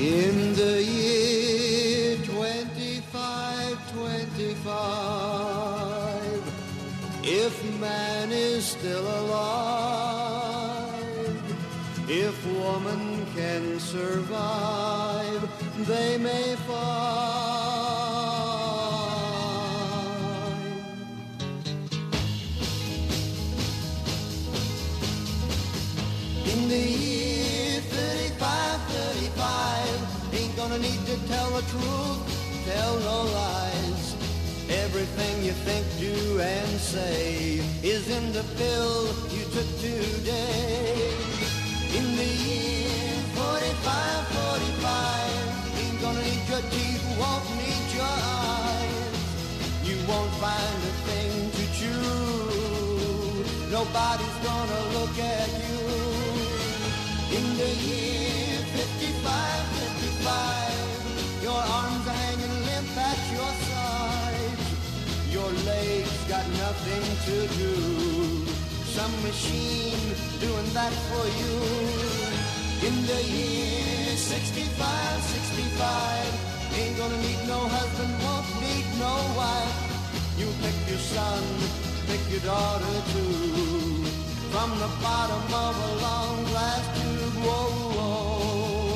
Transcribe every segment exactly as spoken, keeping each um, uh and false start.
In the year twenty-five twenty-five, if man is still alive, if woman can survive, they may find. In the year thirty-five thirty-five, ain't gonna need to tell the truth, tell no lies. Everything you think, do, and say is in the pill you took today. In the year forty-five forty-five, ain't gonna need your teeth, won't need your eyes. You won't find a thing to chew, nobody's gonna look at you. In the year fifty-five fifty-five, your arms are hanging limp at your sides. Your legs got nothing to do, some machine doing that for you. In the year sixty-five sixty-five, ain't gonna need no husband, won't need no wife. You pick your son, pick your daughter too, from the bottom of a long glass tube. Whoa, whoa.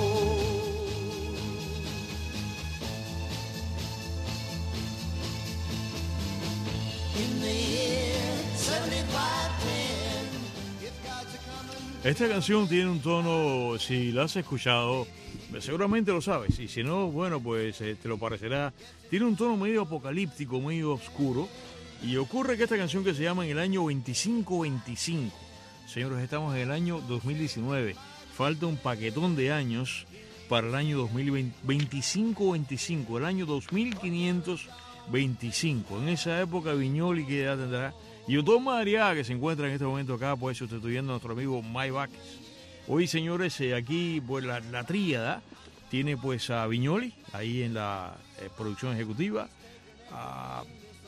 In the year seventy-five ten, if God's a coming. Esta canción tiene un tono, si la has escuchado, seguramente lo sabes, y si no, bueno, pues eh, te lo parecerá. Tiene un tono medio apocalíptico, medio oscuro, y ocurre que esta canción, que se llama En el año veinticinco veinticinco, señores, estamos en el año dos mil diecinueve, falta un paquetón de años para el año dos mil veinte, veinticinco veinticinco, el año dos mil quinientos veinticinco. En esa época Viñoli, que edad tendrá, y Otón Madariaga, que se encuentra en este momento acá, pues sustituyendo a nuestro amigo Mike Vázquez. Hoy, señores, eh, aquí pues la, la tríada tiene pues a Viñoli ahí en la eh, producción ejecutiva, a,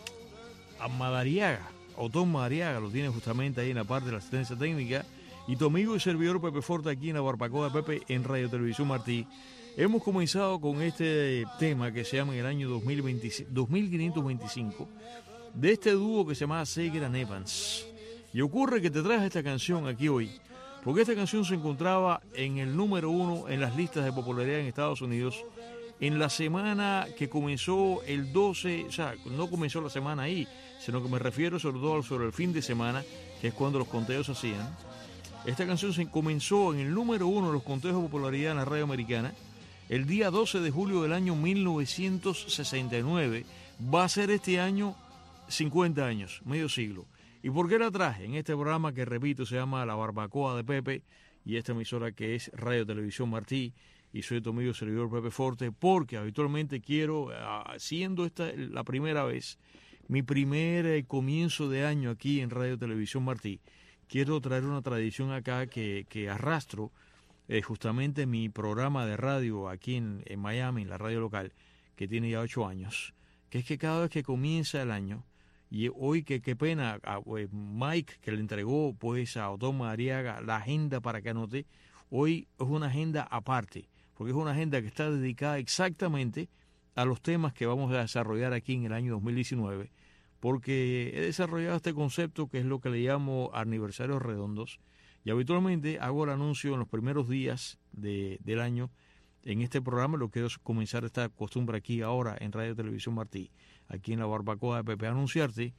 a Madariaga, Otón Madariaga lo tiene justamente ahí en la parte de la asistencia técnica, y tu amigo y servidor Pepe Forte aquí en la barbacoa de Pepe en Radio Televisión Martí. Hemos comenzado con este tema que se llama En el año dos mil veinte, dos mil quinientos veinticinco, de este dúo que se llama Seger and Evans. Y ocurre que te traje esta canción aquí hoy porque esta canción se encontraba en el número uno en las listas de popularidad en Estados Unidos en la semana que comenzó el doce, o sea, no comenzó la semana ahí, sino que me refiero sobre todo sobre el fin de semana, que es cuando los conteos se hacían. Esta canción se comenzó en el número uno de los conteos de popularidad en la radio americana el día doce de julio del año mil novecientos sesenta y nueve. Va a ser este año cincuenta años, medio siglo. ¿Y por qué la traje? En este programa que, repito, se llama La Barbacoa de Pepe, y esta emisora que es Radio Televisión Martí, y soy tu amigo servidor Pepe Forte, porque habitualmente quiero, siendo esta la primera vez, mi primer eh, comienzo de año aquí en Radio Televisión Martí, quiero traer una tradición acá que, que arrastro, eh, justamente mi programa de radio aquí en, en Miami, en la radio local, que tiene ya ocho años, que es que cada vez que comienza el año, y hoy que qué pena, a, a Mike, que le entregó pues a Otón Madariaga la agenda para que anote, hoy es una agenda aparte, porque es una agenda que está dedicada exactamente a los temas que vamos a desarrollar aquí en el año dos mil diecinueve, porque he desarrollado este concepto que es lo que le llamo aniversarios redondos, y habitualmente hago el anuncio en los primeros días de, del año en este programa. Lo quiero comenzar esta costumbre aquí ahora en Radio Televisión Martí, aquí en la barbacoa de Pepe, anunciarte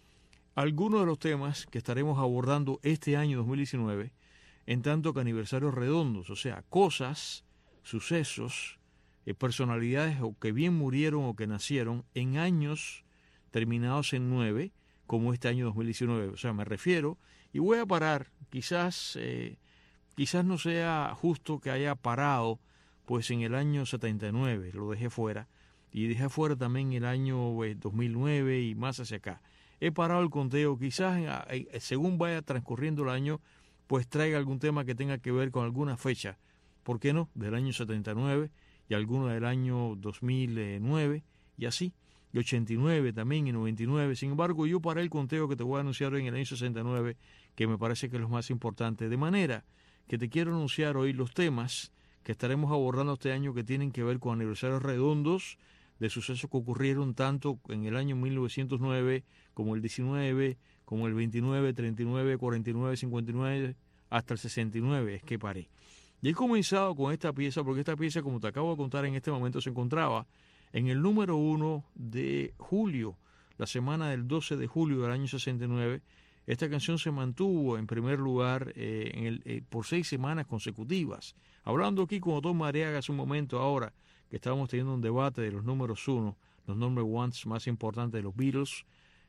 algunos de los temas que estaremos abordando este año dos mil diecinueve, en tanto que aniversarios redondos, o sea, cosas, sucesos, eh, personalidades o que bien murieron o que nacieron en años terminados en nueve, como este año dos mil diecinueve. O sea, me refiero, y voy a parar, quizás, eh, quizás no sea justo que haya parado pues en el año setenta y nueve, lo dejé fuera, y dejé fuera también el año eh, dos mil nueve y más hacia acá. He parado el conteo, quizás eh, según vaya transcurriendo el año, pues traiga algún tema que tenga que ver con alguna fecha, ¿por qué no?, del año setenta y nueve, y alguno del año dos mil nueve, y así, y ochenta y nueve también, y noventa y nueve. Sin embargo, yo paré el conteo que te voy a anunciar hoy en el año sesenta y nueve, que me parece que es lo más importante, de manera que te quiero anunciar hoy los temas que estaremos abordando este año que tienen que ver con aniversarios redondos de sucesos que ocurrieron tanto en el año mil novecientos nueve como el diecinueve, como el veintinueve, treinta y nueve, cuarenta y nueve, cincuenta y nueve, hasta el sesenta y nueve, es que paré. Y he comenzado con esta pieza porque esta pieza, como te acabo de contar en este momento, se encontraba en el número uno de julio, la semana del doce de julio del año sesenta y nueve. Esta canción se mantuvo en primer lugar eh, en el, eh, por seis semanas consecutivas. Hablando aquí con Otón Mariaga hace un momento ahora, que estábamos teniendo un debate de los números uno, los number ones más importantes de los Beatles,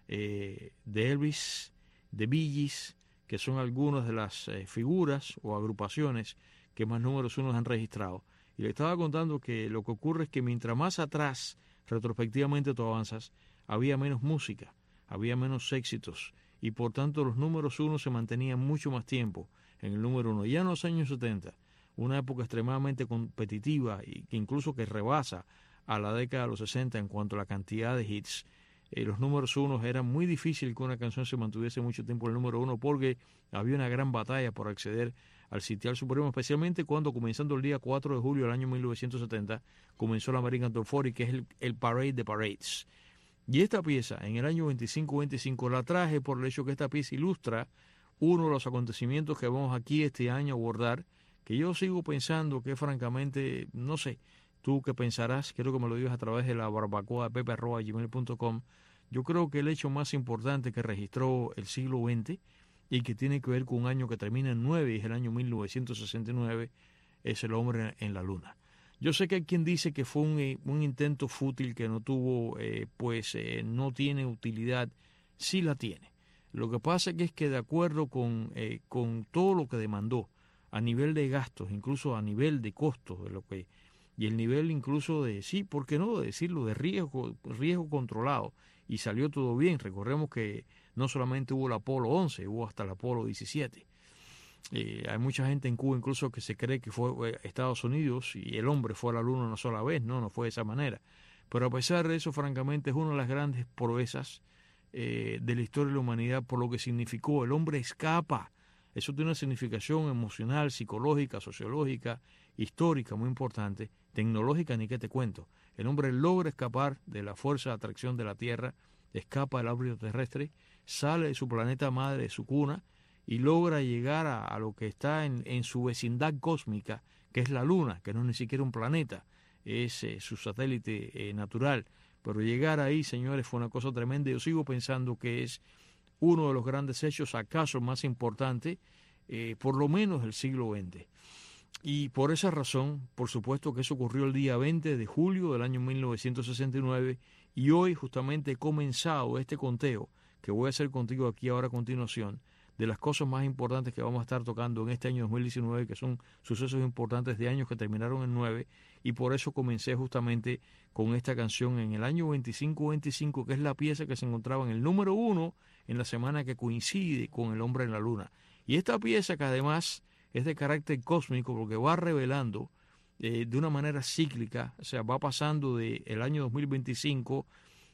eh, de Elvis, de Bee Gees, que son algunas de las eh, figuras o agrupaciones que más números uno han registrado. Y le estaba contando que lo que ocurre es que mientras más atrás, retrospectivamente tú avanzas, había menos música, había menos éxitos, y por tanto los números uno se mantenían mucho más tiempo en el número uno. Ya en los años setenta, una época extremadamente competitiva y que incluso que rebasa a la década de los sesenta en cuanto a la cantidad de hits, eh, los números uno era muy difícil que una canción se mantuviese mucho tiempo en el número uno porque había una gran batalla por acceder al sitial supremo, especialmente cuando comenzando el día cuatro de julio del año mil novecientos setenta comenzó la American Top cuarenta, que es el, el parade de parades. Y esta pieza, en el año veinticinco veinticinco, la traje por el hecho que esta pieza ilustra uno de los acontecimientos que vamos aquí este año a abordar, que yo sigo pensando que francamente, no sé, tú qué pensarás, quiero que me lo digas a través de la barbacoa de pepe arroba gmail punto com. Yo creo que el hecho más importante que registró el siglo veinte y que tiene que ver con un año que termina en nueve, y es el año mil novecientos sesenta y nueve, es el hombre en la luna. Yo sé que hay quien dice que fue un, un intento fútil que no tuvo, eh, pues eh, no tiene utilidad. Sí la tiene. Lo que pasa es que de acuerdo con, eh, con todo lo que demandó a nivel de gastos, incluso a nivel de costos, de lo que y el nivel incluso de, sí, ¿por qué no decirlo?, de riesgo, riesgo controlado, y salió todo bien. Recordemos que no solamente hubo el Apolo once, hubo hasta el Apolo diecisiete. Eh, hay mucha gente en Cuba incluso que se cree que fue Estados Unidos y el hombre fue a la luna una sola vez. No, no fue de esa manera. Pero a pesar de eso, francamente, es una de las grandes proezas eh, de la historia de la humanidad por lo que significó. El hombre escapa. Eso tiene una significación emocional, psicológica, sociológica, histórica muy importante, tecnológica ni qué te cuento. El hombre logra escapar de la fuerza de atracción de la Tierra, escapa del órbita terrestre, sale de su planeta madre, de su cuna, y logra llegar a, a lo que está en, en su vecindad cósmica, que es la Luna, que no es ni siquiera un planeta, es eh, su satélite eh, natural. Pero llegar ahí, señores, fue una cosa tremenda. Yo sigo pensando que es uno de los grandes hechos, acaso más importante, eh, por lo menos del siglo veinte. Y por esa razón, por supuesto que eso ocurrió el día veinte de julio del año mil novecientos sesenta y nueve, y hoy justamente he comenzado este conteo que voy a hacer contigo aquí ahora a continuación, de las cosas más importantes que vamos a estar tocando en este año dos mil diecinueve, que son sucesos importantes de años que terminaron en nueve, y por eso comencé justamente con esta canción en el año veinticinco veinticinco, que es la pieza que se encontraba en el número uno en la semana que coincide con El hombre en la luna. Y esta pieza, que además es de carácter cósmico porque va revelando eh, de una manera cíclica, o sea, va pasando del de año dos mil veinticinco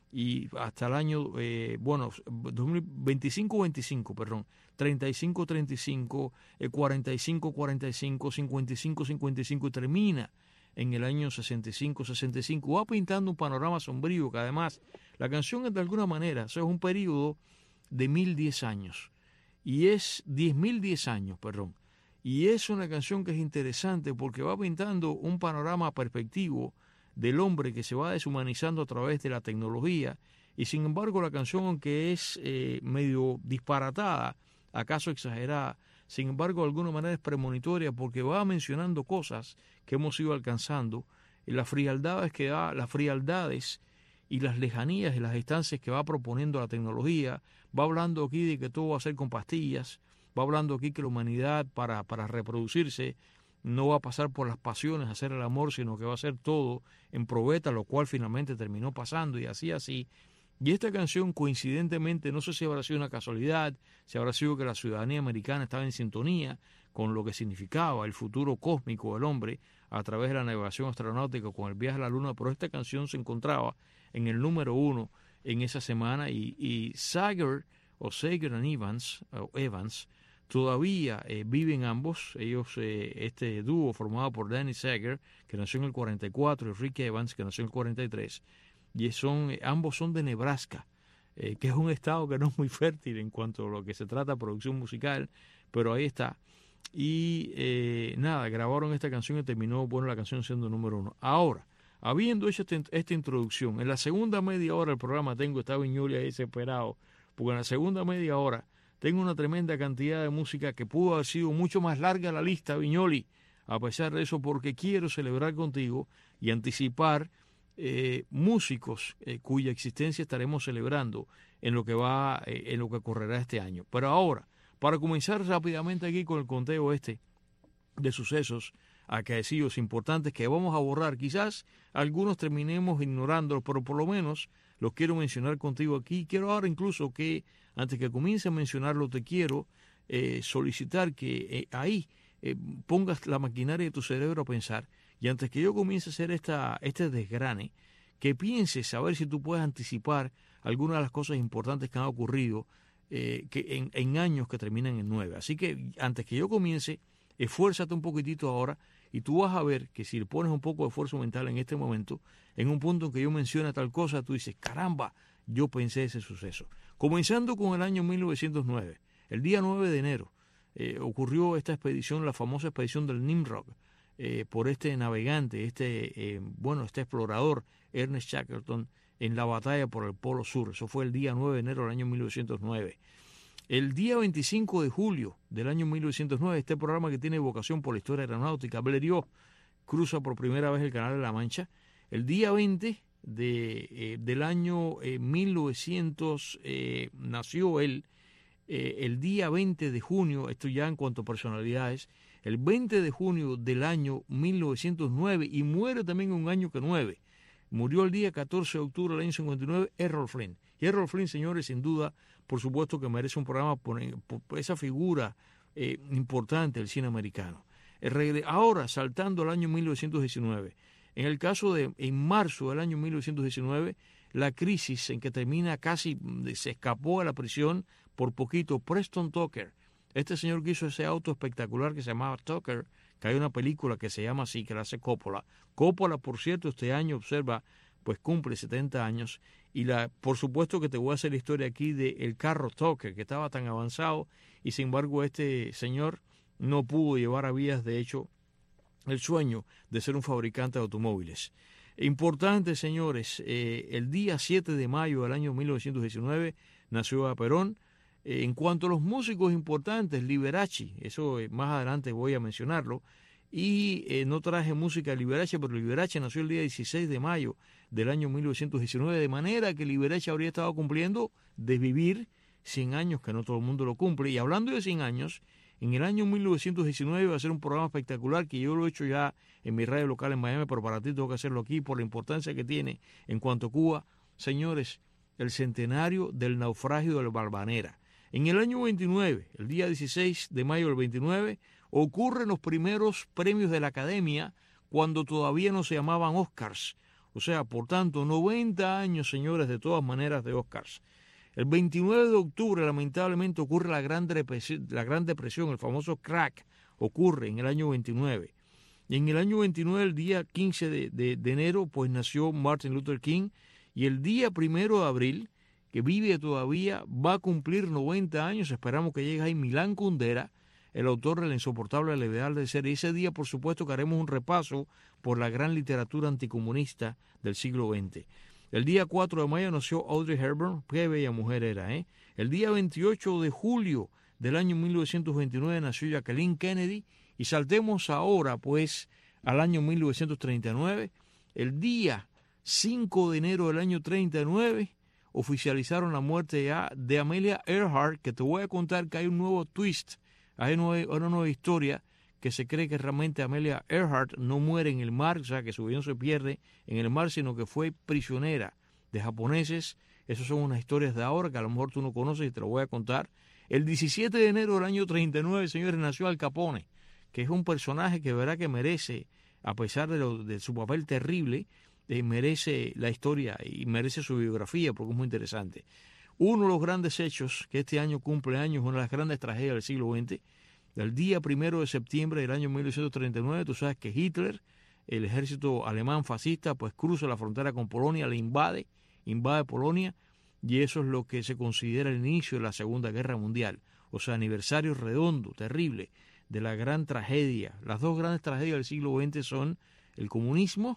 y hasta el año, eh, bueno, dos mil veinticinco veinticinco, perdón, treinta y cinco treinta y cinco, eh, cuarenta y cinco cuarenta y cinco, cincuenta y cinco cincuenta y cinco, y termina en el año sesenta y cinco sesenta y cinco. Va pintando un panorama sombrío que además la canción es de alguna manera, o sea, es un periodo de mil diez años, y es diez mil diez años, perdón. Y es una canción que es interesante porque va pintando un panorama perspectivo del hombre que se va deshumanizando a través de la tecnología, y sin embargo la canción, aunque es eh, medio disparatada, acaso exagerada, sin embargo de alguna manera es premonitoria porque va mencionando cosas que hemos ido alcanzando, y las frialdades que da, las frialdades y las lejanías y las distancias que va proponiendo la tecnología. Va hablando aquí de que todo va a ser con pastillas, va hablando aquí que la humanidad para, para reproducirse no va a pasar por las pasiones, hacer el amor, sino que va a ser todo en probeta, lo cual finalmente terminó pasando, y así, así. Y esta canción, coincidentemente, no sé si habrá sido una casualidad, si habrá sido que la ciudadanía americana estaba en sintonía con lo que significaba el futuro cósmico del hombre a través de la navegación astronáutica con el viaje a la luna, pero esta canción se encontraba en el número uno en esa semana, y, y Sager, o Sager and Evans, o Evans, todavía eh, viven ambos. Ellos, eh, este dúo formado por Danny Sager, que nació en el cuarenta y cuatro, y Rick Evans, que nació en el cuarenta y tres, y son, ambos son de Nebraska, eh, que es un estado que no es muy fértil en cuanto a lo que se trata de producción musical, pero ahí está. Y eh, nada, grabaron esta canción y terminó, bueno, la canción siendo número uno. Ahora, habiendo hecho este, esta introducción, en la segunda media hora del programa tengo, está Viñoly ahí desesperado, porque en la segunda media hora tengo una tremenda cantidad de música que pudo haber sido mucho más larga la lista, Viñoly, a pesar de eso, porque quiero celebrar contigo y anticipar eh, músicos eh, cuya existencia estaremos celebrando en lo que va, eh, en lo que correrá este año. Pero ahora, para comenzar rápidamente aquí con el conteo este de sucesos acaecidos importantes que vamos a borrar, quizás algunos terminemos ignorándolos, pero por lo menos los quiero mencionar contigo aquí. Quiero ahora incluso que, antes que comience a mencionarlo, te quiero eh, solicitar que eh, ahí eh, pongas la maquinaria de tu cerebro a pensar, y antes que yo comience a hacer esta, este desgrane, que pienses a ver si tú puedes anticipar algunas de las cosas importantes que han ocurrido eh, que en, en años que terminan en nueve. Así que antes que yo comience, esfuérzate un poquitito ahora, y tú vas a ver que si le pones un poco de esfuerzo mental en este momento, en un punto en que yo mencione tal cosa, tú dices, caramba, yo pensé ese suceso. Comenzando con el año mil novecientos nueve, el día nueve de enero, eh, ocurrió esta expedición, la famosa expedición del Nimrod, eh, por este navegante, este, eh, bueno, este explorador, Ernest Shackleton, en la batalla por el Polo Sur. Eso fue el día nueve de enero del año mil novecientos nueve. El día veinticinco de julio del año mil novecientos nueve, este programa que tiene vocación por la historia aeronáutica, Blériot, cruza por primera vez el Canal de la Mancha. El día veinte de, eh, del año eh, mil novecientos eh, nació él. Eh, el día veinte de junio, esto ya en cuanto a personalidades, el veinte de junio del año mil novecientos nueve, y muere también un año que nueve. Murió el día catorce de octubre del año cincuenta y nueve, Errol Flynn. Y Errol Flynn, señores, sin duda, por supuesto que merece un programa por, por esa figura eh, importante del cine americano. El, ahora, saltando al año mil novecientos diecinueve, en el caso de, en marzo del año mil novecientos diecinueve, la crisis en que termina casi, se escapó a la prisión por poquito, Preston Tucker. Este señor que hizo ese auto espectacular que se llamaba Tucker, que hay una película que se llama así, que la hace Coppola. Coppola, por cierto, este año, observa, pues cumple setenta años, y la, por supuesto que te voy a hacer la historia aquí del carro Tucker, que estaba tan avanzado, y sin embargo este señor no pudo llevar a vías, de hecho, el sueño de ser un fabricante de automóviles. Importante, señores, eh, el día siete de mayo del año mil novecientos diecinueve nació Eva Perón. Eh, en cuanto a los músicos importantes, Liberace, eso eh, más adelante voy a mencionarlo, y eh, no traje música de Liberace, pero Liberace nació el día dieciséis de mayo del año mil novecientos diecinueve, de manera que Liberace habría estado cumpliendo de vivir cien años, que no todo el mundo lo cumple. Y hablando de cien años, en el año mil novecientos diecinueve va a ser un programa espectacular que yo lo he hecho ya en mi radio local en Miami, pero para ti tengo que hacerlo aquí por la importancia que tiene en cuanto a Cuba. Señores, el centenario del naufragio del Barbanera. En el año veintinueve, el día dieciséis de mayo del veintinueve, ocurren los primeros premios de la Academia cuando todavía no se llamaban Oscars. O sea, por tanto, noventa años, señores, de todas maneras, de Oscars. El veintinueve de octubre, lamentablemente, ocurre la Gran Depresión, la Gran Depresión, el famoso crack, ocurre en el año veintinueve. Y en el año veintinueve, el día quince de, de, de enero, pues nació Martin Luther King, y el día primero de abril, que vive todavía, va a cumplir noventa años, esperamos que llegue ahí Milán Kundera, el autor de La insoportable levedad del ser. Y ese día, por supuesto, que haremos un repaso por la gran literatura anticomunista del siglo veinte. El día cuatro de mayo nació Audrey Hepburn, qué bella mujer era, ¿eh? El día veintiocho de julio del año mil novecientos veintinueve nació Jacqueline Kennedy, y saltemos ahora, pues, al año mil novecientos treinta y nueve. El día cinco de enero del año treinta y nueve, oficializaron la muerte ya de Amelia Earhart, que te voy a contar que hay un nuevo twist, hay una nueva historia, que se cree que realmente Amelia Earhart no muere en el mar, o sea, que su vida no se pierde en el mar, sino que fue prisionera de japoneses. Esas son unas historias de ahora que a lo mejor tú no conoces y te lo voy a contar. El diecisiete de enero del año treinta y nueve, señores, nació Al Capone, que es un personaje que verá que merece, a pesar de, lo, de su papel terrible, eh, merece la historia y merece su biografía porque es muy interesante. Uno de los grandes hechos que este año cumple años, una de las grandes tragedias del siglo veinte, el día primero de septiembre del año mil novecientos treinta y nueve, tú sabes que Hitler, el ejército alemán fascista, pues cruza la frontera con Polonia, le invade, invade Polonia, y eso es lo que se considera el inicio de la Segunda Guerra Mundial. O sea, aniversario redondo, terrible, de la gran tragedia. Las dos grandes tragedias del siglo veinte son el comunismo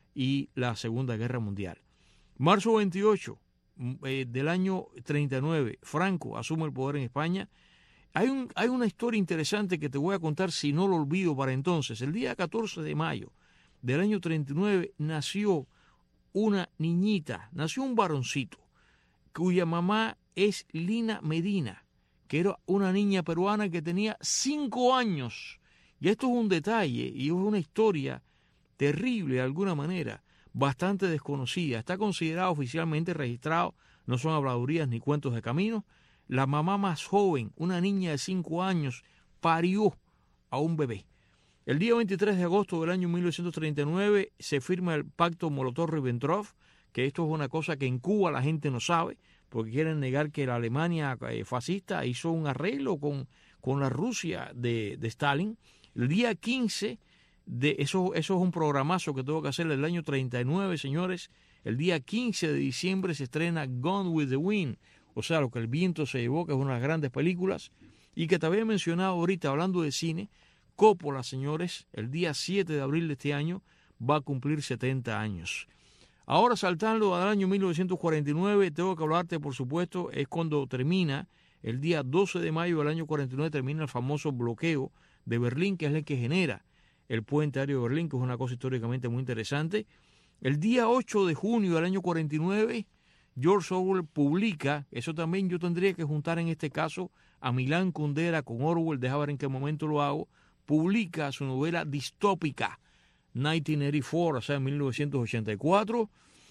y la Segunda Guerra Mundial. Marzo veintiocho eh, del año treinta y nueve, Franco asume el poder en España. Hay, un, hay una historia interesante que te voy a contar si no lo olvido para entonces. El día catorce de mayo del año treinta y nueve nació una niñita, nació un varoncito, cuya mamá es Lina Medina, que era una niña peruana que tenía cinco años. Y esto es un detalle y es una historia terrible de alguna manera, bastante desconocida. Está considerado oficialmente registrado, no son habladurías ni cuentos de camino. La mamá más joven, una niña de cinco años, parió a un bebé. El día veintitrés de agosto del año mil novecientos treinta y nueve se firma el pacto Molotov-Ribbentrop, que esto es una cosa que en Cuba la gente no sabe, porque quieren negar que la Alemania eh, fascista hizo un arreglo con, con la Rusia de, de Stalin. El día quince, de eso, eso es un programazo que tengo que hacer el año treinta y nueve, señores. El día quince de diciembre se estrena Gone with the Wind, o sea, lo que el viento se llevó, que es una de las grandes películas, y que te había mencionado ahorita, hablando de cine, Coppola, señores, el día siete de abril de este año va a cumplir setenta años. Ahora, saltando al año mil novecientos cuarenta y nueve, tengo que hablarte, por supuesto, es cuando termina, el día doce de mayo del año cuarenta y nueve, termina el famoso bloqueo de Berlín, que es el que genera el puente aéreo de Berlín, que es una cosa históricamente muy interesante. El día ocho de junio del año cuarenta y nueve, George Orwell publica, eso también yo tendría que juntar en este caso a Milán Kundera con Orwell, deja ver en qué momento lo hago, publica su novela distópica, mil novecientos ochenta y cuatro, o sea, mil novecientos ochenta y cuatro,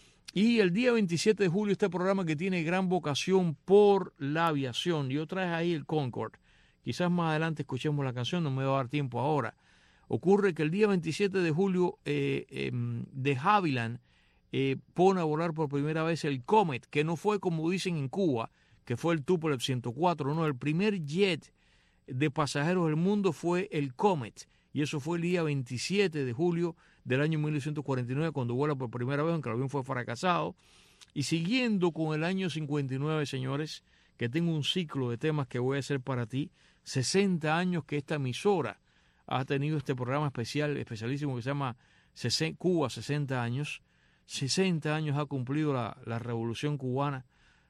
y el día veintisiete de julio este programa que tiene gran vocación por la aviación. Yo traje ahí el Concorde, quizás más adelante escuchemos la canción, no me va a dar tiempo ahora. Ocurre que el día veintisiete de julio eh, eh, de Havilland eh, pone a volar por primera vez el Comet, que no fue como dicen en Cuba, que fue el Tupolev ciento cuatro, no, el primer jet de pasajeros del mundo fue el Comet, y eso fue el día veintisiete de julio del año mil novecientos cuarenta y nueve, cuando vuela por primera vez, aunque el avión fue fracasado. Y siguiendo con el año cincuenta y nueve, señores, que tengo un ciclo de temas que voy a hacer para ti, sesenta años que esta emisora ha tenido este programa especial, especialísimo que se llama Cuba sesenta años, sesenta años ha cumplido la, la revolución cubana,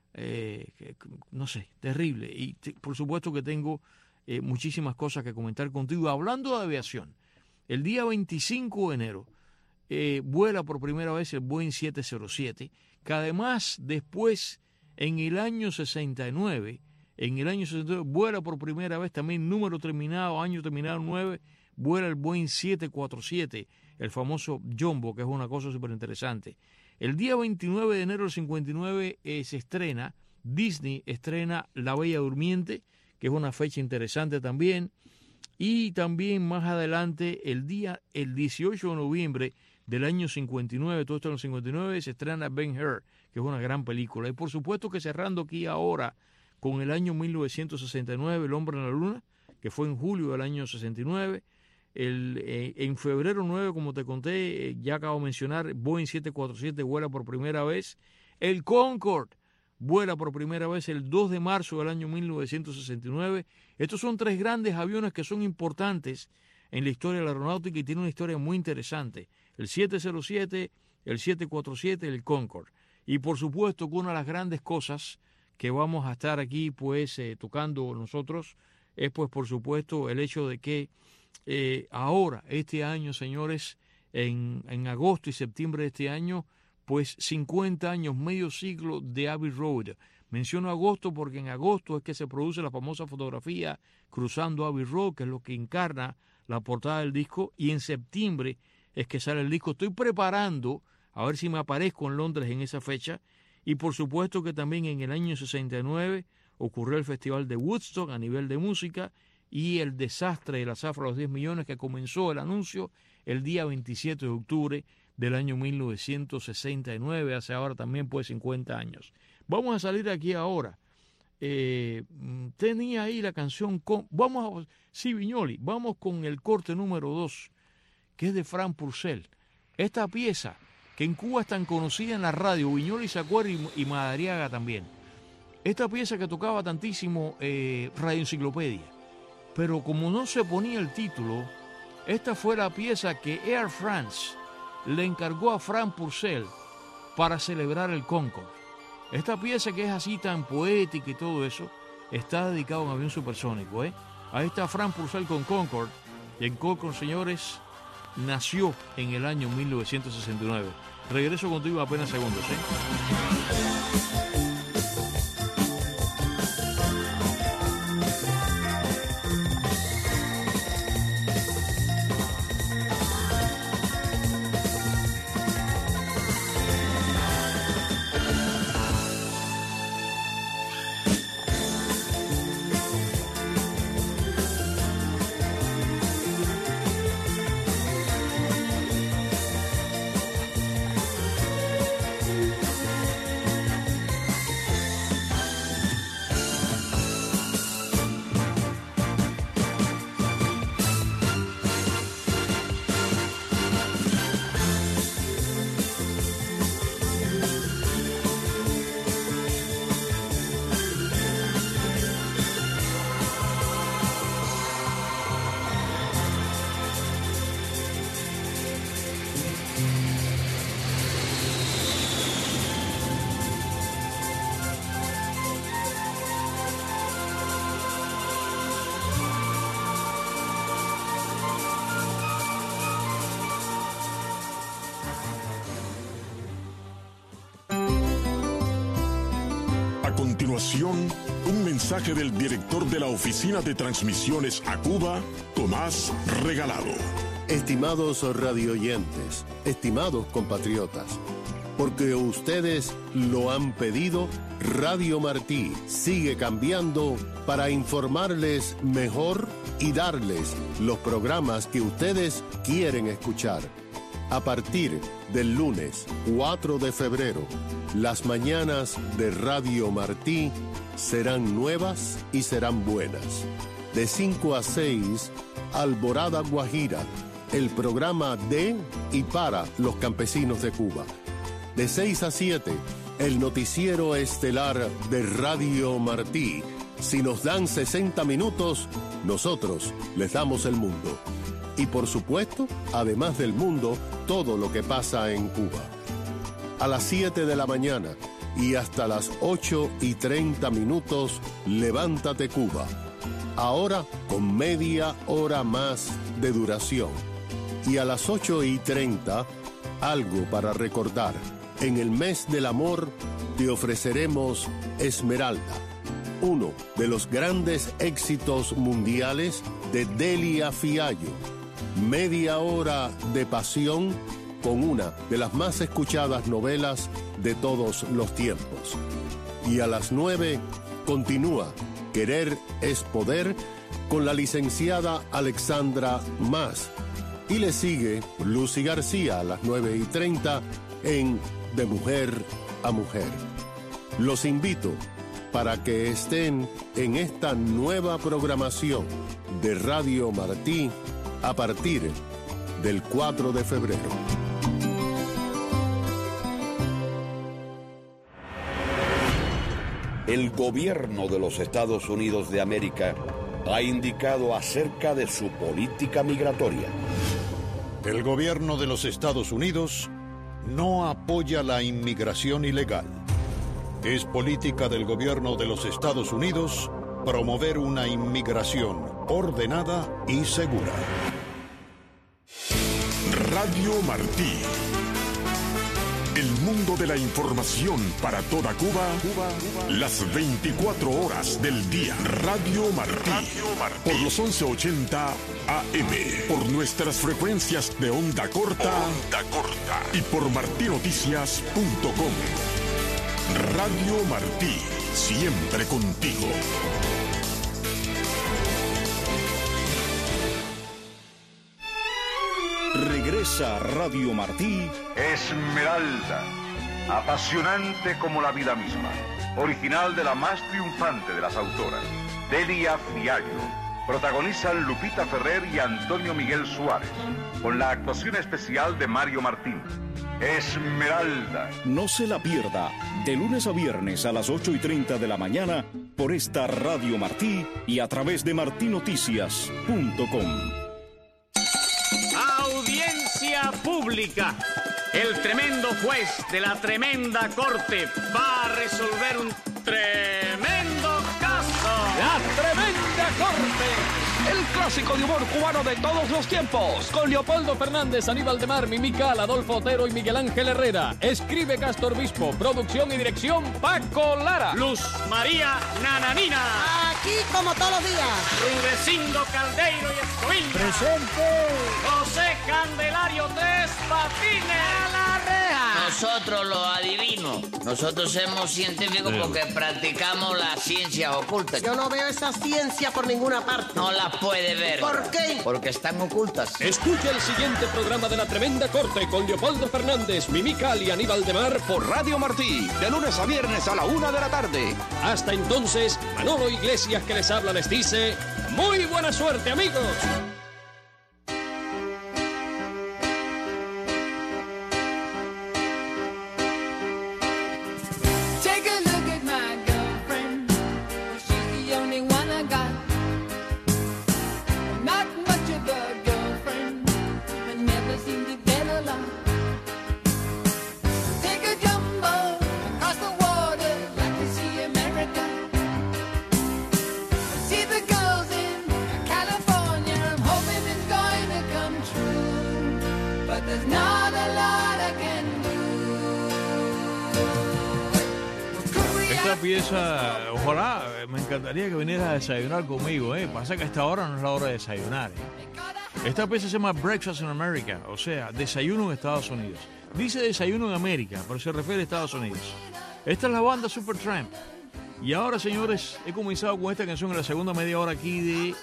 eh, que, no sé, terrible, y te, por supuesto que tengo Eh, muchísimas cosas que comentar contigo. Hablando de aviación, el día veinticinco de enero eh, vuela por primera vez el Boeing siete cero siete, que además después en el año sesenta y nueve, en el año sesenta y nueve vuela por primera vez también número terminado, año terminado nueve, vuela el Boeing siete cuatro siete, el famoso Jumbo, que es una cosa súper interesante. El día veintinueve de enero del cincuenta y nueve eh, se estrena, Disney estrena La Bella Durmiente, que es una fecha interesante también, y también más adelante, el día, el dieciocho de noviembre del año cincuenta y nueve, todo esto en el cincuenta y nueve, se estrena Ben-Hur, que es una gran película. Y por supuesto que cerrando aquí ahora con el año mil novecientos sesenta y nueve, El Hombre en la Luna, que fue en julio del año sesenta y nueve, el, eh, en febrero nueve, como te conté, eh, ya acabo de mencionar, Boeing siete cuatro siete vuela por primera vez, el Concorde vuela por primera vez el dos de marzo del año mil novecientos sesenta y nueve. Estos son tres grandes aviones que son importantes en la historia de la aeronáutica y tienen una historia muy interesante. El siete cero siete, el siete cuatro siete, el Concorde. Y por supuesto que una de las grandes cosas que vamos a estar aquí pues eh, tocando nosotros es pues por supuesto el hecho de que eh, ahora, este año, señores, en, en agosto y septiembre de este año, pues cincuenta años, medio siglo de Abbey Road. Menciono agosto porque en agosto es que se produce la famosa fotografía Cruzando Abbey Road, que es lo que encarna la portada del disco, y en septiembre es que sale el disco. Estoy preparando, a ver si me aparezco en Londres en esa fecha, y por supuesto que también en el año sesenta y nueve ocurrió el Festival de Woodstock a nivel de música, y el desastre de la zafra de los diez millones que comenzó el anuncio el día veintisiete de octubre del año mil novecientos sesenta y nueve, hace ahora también pues cincuenta años. Vamos a salir aquí ahora. Eh, tenía ahí la canción, con, vamos a, sí, Viñoli, vamos con el corte número dos, que es de Fran Purcell. Esta pieza, que en Cuba es tan conocida en la radio, Viñoli se acuerda y, y Madariaga también. Esta pieza que tocaba tantísimo eh, Radio Enciclopedia, pero como no se ponía el título, esta fue la pieza que Air France le encargó a Fran Purcell para celebrar el Concorde. Esta pieza que es así tan poética y todo eso, está dedicada a un avión supersónico, ¿eh? Ahí está Fran Purcell con Concorde, y en Concorde, señores, nació en el año mil novecientos sesenta y nueve. Regreso contigo apenas segundos, ¿eh? A continuación, un mensaje del director de la Oficina de Transmisiones a Cuba, Tomás Regalado. Estimados radioyentes, estimados compatriotas, porque ustedes lo han pedido, Radio Martí sigue cambiando para informarles mejor y darles los programas que ustedes quieren escuchar. A partir del lunes cuatro de febrero, las mañanas de Radio Martí serán nuevas y serán buenas. De cinco a seis, Alborada Guajira, el programa de y para los campesinos de Cuba. De seis a siete, el noticiero estelar de Radio Martí. Si nos dan sesenta minutos, nosotros les damos el mundo. Y por supuesto, además del mundo, todo lo que pasa en Cuba. A las siete de la mañana y hasta las ocho y treinta minutos, Levántate Cuba. Ahora con media hora más de duración. Y a las ocho y treinta, algo para recordar. En el mes del amor te ofreceremos Esmeralda, uno de los grandes éxitos mundiales de Delia Fiallo. Media hora de pasión con una de las más escuchadas novelas de todos los tiempos. Y a las nueve continúa Querer es Poder con la licenciada Alexandra Mas. Y le sigue Lucy García a las nueve y treinta en De Mujer a Mujer. Los invito para que estén en esta nueva programación de Radio Martí a partir del cuatro de febrero. El gobierno de los Estados Unidos de América ha indicado acerca de su política migratoria. El gobierno de los Estados Unidos no apoya la inmigración ilegal. Es política del gobierno de los Estados Unidos promover una inmigración ordenada y segura. Radio Martí. El mundo de la información para toda Cuba, Cuba, Cuba. Las veinticuatro horas del día. Radio Martí. Radio Martí. Por los once ochenta A M. Por nuestras frecuencias de onda corta. Onda corta. Y por martinoticias punto com. Radio Martí. Siempre contigo. Regresa Radio Martí. Esmeralda, apasionante como la vida misma. original de la más triunfante de las autoras, Delia Fiallo. Protagonizan Lupita Ferrer y Antonio Miguel Suárez, con la actuación especial de Mario Martín. Esmeralda. No se la pierda, de lunes a viernes a las ocho y treinta de la mañana, por esta Radio Martí y a través de martí noticias punto com. Audiencia pública. El tremendo juez de la tremenda corte va a resolver un tremendo caso. La tremenda corte. El clásico de humor cubano de todos los tiempos. Con Leopoldo Fernández, Aníbal de Mar, Mimical, Adolfo Otero y Miguel Ángel Herrera. Escribe Castor Bispo. Producción y dirección Paco Lara. Luz María Nananina. Aquí como todos los días. Rudecindo Caldeiro y Escoviña. Presente. José Candelario Tres Patines. A la reja. Nosotros los adivinos. Nosotros somos científicos sí. porque practicamos las ciencias ocultas. Yo no veo esa ciencia por ninguna parte. No las puede ver. ¿Por qué? Porque están ocultas. Escucha el siguiente programa de La Tremenda Corte con Leopoldo Fernández, Mimical y Aníbal de Mar por Radio Martí, de lunes a viernes a la una de la tarde. Hasta entonces, Manolo Iglesias que les habla les dice, muy buena suerte, amigos. Pieza, ojalá, me encantaría que vinieras a desayunar conmigo, ¿eh? Pasa que a esta hora no es la hora de desayunar, ¿eh? Esta pieza se llama Breakfast in America, o sea, desayuno en Estados Unidos. Dice desayuno en América, pero se refiere a Estados Unidos. Esta es la banda Supertramp. Y ahora, señores, he comenzado con esta canción en la segunda media hora aquí de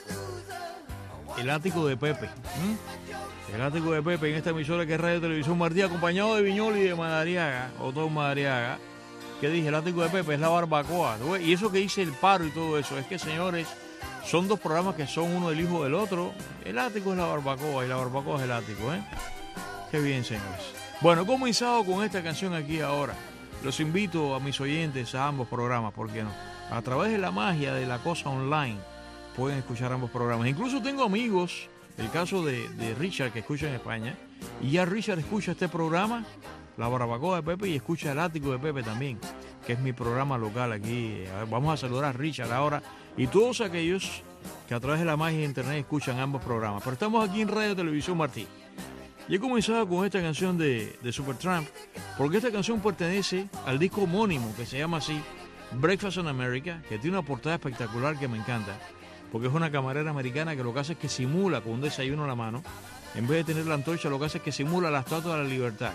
El Ático de Pepe. ¿Mm? El Ático de Pepe en esta emisora que es Radio Televisión Martí, acompañado de Viñoli y de Madariaga, Otón Madariaga. ¿Qué dije? El Ático de Pepe es la barbacoa. Y eso que dice el paro y todo eso, es que, señores, son dos programas que son uno del hijo del otro. El Ático es la barbacoa y la barbacoa es el Ático, ¿eh? Qué bien, señores. Bueno, he comenzado con esta canción aquí ahora. Los invito a mis oyentes a ambos programas, ¿por qué no? A través de la magia de la cosa online pueden escuchar ambos programas. Incluso tengo amigos, el caso de, de Richard, que escucha en España, y ya Richard escucha este programa, La Barbacoa de Pepe, y escucha El Ático de Pepe también, que es mi programa local aquí. A ver, vamos a saludar a Richard ahora y todos aquellos que a través de la magia de internet escuchan ambos programas. Pero estamos aquí en Radio Televisión Martí. Y he comenzado con esta canción de, de Supertramp, porque esta canción pertenece al disco homónimo que se llama así, Breakfast in America, que tiene una portada espectacular que me encanta, porque es una camarera americana que lo que hace es que simula con un desayuno en la mano, en vez de tener la antorcha, lo que hace es que simula la Estatua de la Libertad.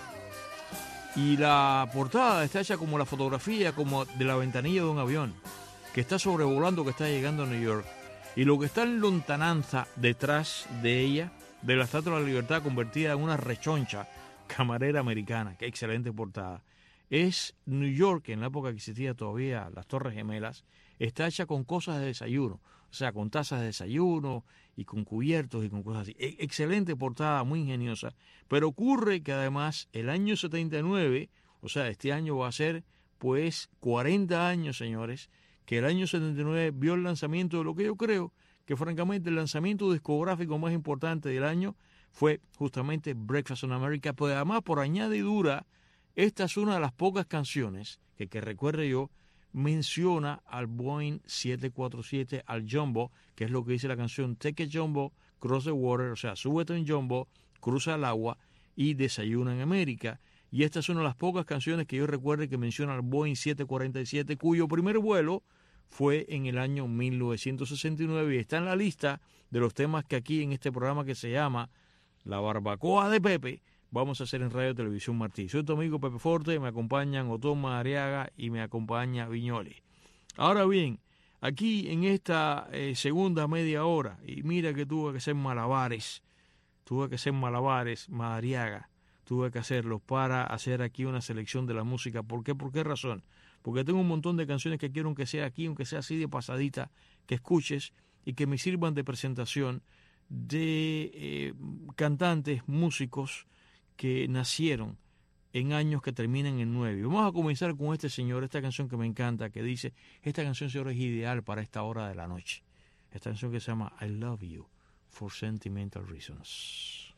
Y la portada está hecha como la fotografía como de la ventanilla de un avión que está sobrevolando, que está llegando a New York. Y lo que está en lontananza detrás de ella, de la Estatua de la Libertad convertida en una rechoncha camarera americana. Qué excelente portada. Es New York, en la época que existía todavía las Torres Gemelas, está hecha con cosas de desayuno, o sea, con tazas de desayuno y con cubiertos y con cosas así. Excelente portada, muy ingeniosa. Pero ocurre que además el año setenta y nueve, o sea, este año va a ser pues cuarenta años, señores, que el año setenta y nueve vio el lanzamiento de lo que yo creo que francamente el lanzamiento discográfico más importante del año fue justamente Breakfast in America, pero además por añadidura, esta es una de las pocas canciones que, que recuerde yo, menciona al Boeing siete cuatro siete, al Jumbo, que es lo que dice la canción Take a Jumbo, Cross the Water, o sea, súbete en Jumbo, cruza el agua y desayuna en América. Y esta es una de las pocas canciones que yo recuerde que menciona al Boeing siete cuarenta y siete, cuyo primer vuelo fue en el año mil novecientos sesenta y nueve y está en la lista de los temas que aquí en este programa que se llama La Barbacoa de Pepe vamos a hacer en Radio Televisión Martí. Soy tu amigo Pepe Forte, me acompañan Otón Madariaga y me acompaña Viñoli. Ahora bien, aquí en esta eh, segunda media hora, y mira que tuve que hacer malabares, tuve que hacer malabares, Madariaga, tuve que hacerlos para hacer aquí una selección de la música. ¿Por qué? ¿Por qué razón? porque tengo un montón de canciones que quiero, aunque sea aquí, aunque sea así de pasadita, que escuches y que me sirvan de presentación de eh, cantantes, músicos que nacieron en años que terminan en nueve. Vamos a comenzar con este señor, esta canción que me encanta, que dice, esta canción, señor, es ideal para esta hora de la noche. Esta canción que se llama I Love You for Sentimental Reasons.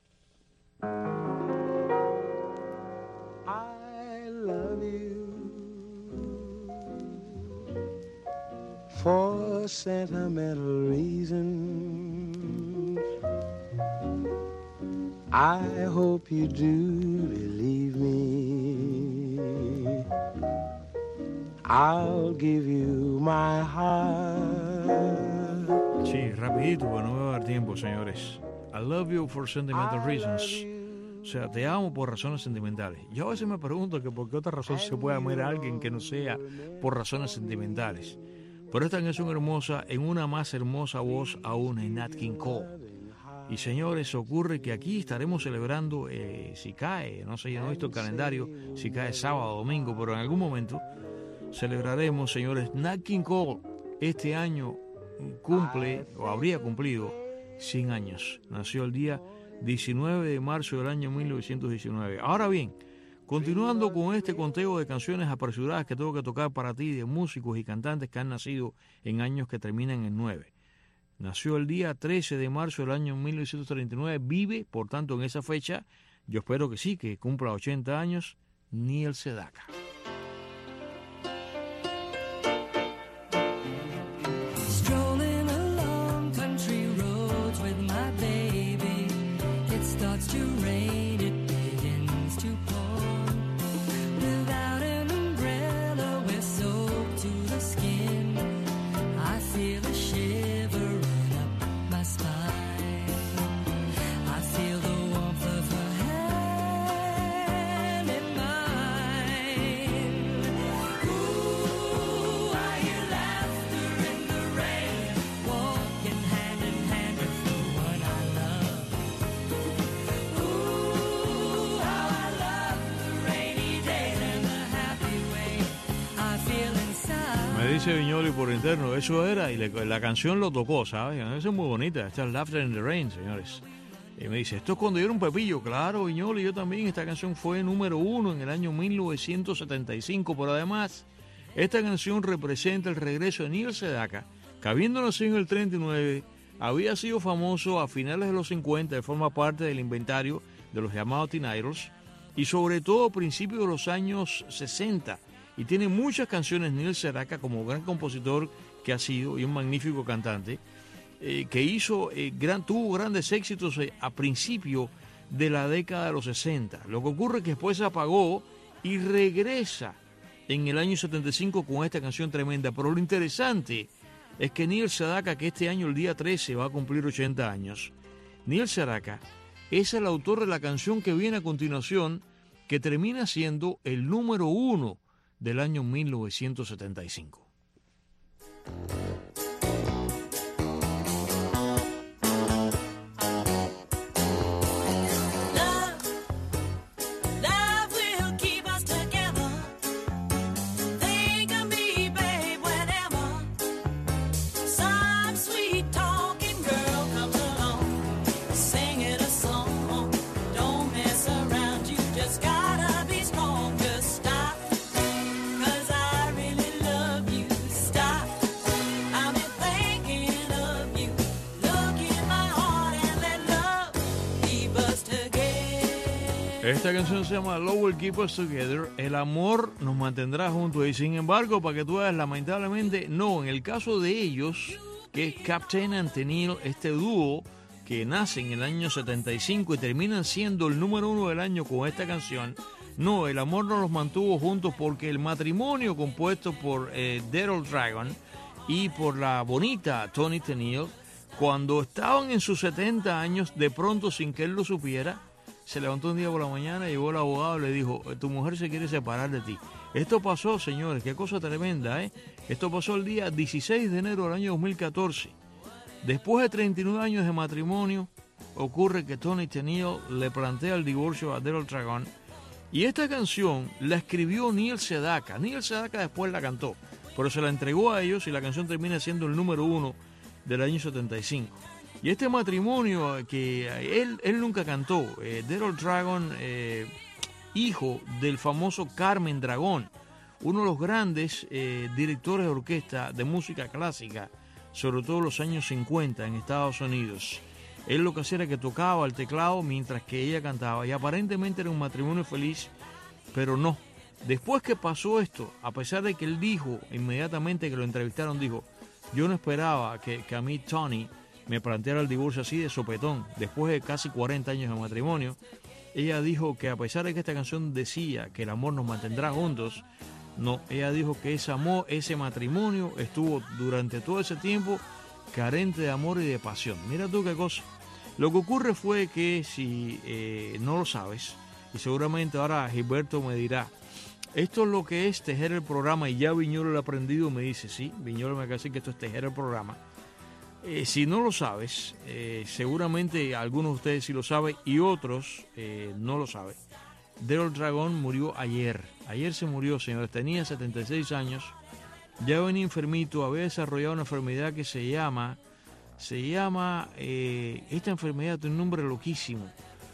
I love you for sentimental reasons. I hope you do believe me. I'll give you my heart. Sí, rapidito, porque no me va a dar tiempo, señores. I love you for sentimental reasons. O sea, te amo por razones sentimentales. Yo a veces me pregunto que por qué otra razón se puede amar a alguien que no sea por razones sentimentales. Pero esta canción hermosa, en una más hermosa voz aún, en Nat King Cole. Y señores, ocurre que aquí estaremos celebrando, eh, si cae, no sé, yo no he visto el calendario, si cae sábado o domingo, pero en algún momento celebraremos, señores, Nat King Cole este año cumple, o habría cumplido, cien años. Nació el día diecinueve de marzo del año mil novecientos diecinueve. Ahora bien, continuando con este conteo de canciones apresuradas que tengo que tocar para ti, de músicos y cantantes que han nacido en años que terminan en nueve. Nació el día trece de marzo del año mil novecientos treinta y nueve, vive, por tanto, en esa fecha, yo espero que sí, que cumpla ochenta años, Neil Sedaka. Strolling along country roads with my baby, it starts to rain, it begins to pour. Without an umbrella, we're soaked to the skin. I feel a shiver my spine. I feel the warmth of her hand in mine. Ooh, I hear laughter in the rain, walking hand in hand with the one I love. Ooh, how I love the rainy days and the happy way I feel inside. Me dice Viñoli por interno, eso era, y le, la canción lo tocó, ¿sabes? Esa es muy bonita, esta es Laughter in the Rain, señores. Y me dice, esto es cuando yo era un pepillo. Claro, Viñoli, yo también. Esta canción fue número uno en el año mil novecientos setenta y cinco, pero además, esta canción representa el regreso de Neil Sedaka, que habiendo nacido en el treinta y nueve, había sido famoso a finales de los cincuenta, de forma parte del inventario de los llamados Teen Idols, y sobre todo a principios de los años sesenta, y tiene muchas canciones Neil Sedaka como gran compositor que ha sido y un magnífico cantante, eh, que hizo eh, gran, tuvo grandes éxitos eh, a principio de la década de los sesenta. Lo que ocurre es que después se apagó y regresa en el año setenta y cinco con esta canción tremenda. Pero lo interesante es que Neil Sedaka, que este año el día trece va a cumplir ochenta años, Neil Sedaka es el autor de la canción que viene a continuación, que termina siendo el número uno del año mil novecientos setenta y cinco. Esta canción se llama Love Will Keep Us Together. El amor nos mantendrá juntos. Y sin embargo, para que tú veas, lamentablemente no. En el caso de ellos, que es Captain and Tennille, este dúo que nace en el año setenta y cinco y terminan siendo el número uno del año con esta canción, no, el amor no los mantuvo juntos, porque el matrimonio compuesto por eh, Daryl Dragon y por la bonita Toni Tennille, cuando estaban en sus setenta años, de pronto, sin que él lo supiera, se levantó un día por la mañana, llegó el abogado y le dijo, tu mujer se quiere separar de ti. Esto pasó, señores, qué cosa tremenda, ¿eh? Esto pasó el día dieciséis de enero del año dos mil catorce. Después de treinta y nueve años de matrimonio, ocurre que Toni Tennille le plantea el divorcio a Daryl Dragon, Y esta canción la escribió Neil Sedaka. Neil Sedaka después la cantó, pero se la entregó a ellos y la canción termina siendo el número uno del año setenta y cinco. Y este matrimonio que él, él nunca cantó, eh, Daryl Dragon, eh, hijo del famoso Carmen Dragón, uno de los grandes eh, directores de orquesta de música clásica, sobre todo en los años cincuenta en Estados Unidos. Él lo que hacía era que tocaba el teclado mientras que ella cantaba, y aparentemente era un matrimonio feliz, pero no. Después que pasó esto, a pesar de que él dijo, inmediatamente que lo entrevistaron, dijo, yo no esperaba que, que a mí Tony me planteara el divorcio así de sopetón, después de casi cuarenta años de matrimonio. Ella dijo que a pesar de que esta canción decía que el amor nos mantendrá juntos, no, ella dijo que ese amor, ese matrimonio estuvo durante todo ese tiempo carente de amor y de pasión. Mira tú qué cosa. Lo que ocurre fue que, si eh, no lo sabes, y seguramente ahora Gilberto me dirá, esto es lo que es tejer el programa, y ya Viñolo lo ha aprendido, me dice, sí, Viñolo me acaba de decir que esto es tejer el programa. Eh, si no lo sabes, eh, seguramente algunos de ustedes sí lo saben y otros eh, no lo saben. Daryl Dragon murió ayer. Ayer se murió, señores. Tenía setenta y seis años. Ya venía enfermito. Había desarrollado una enfermedad que se llama... Se llama... Eh, esta enfermedad tiene un nombre loquísimo.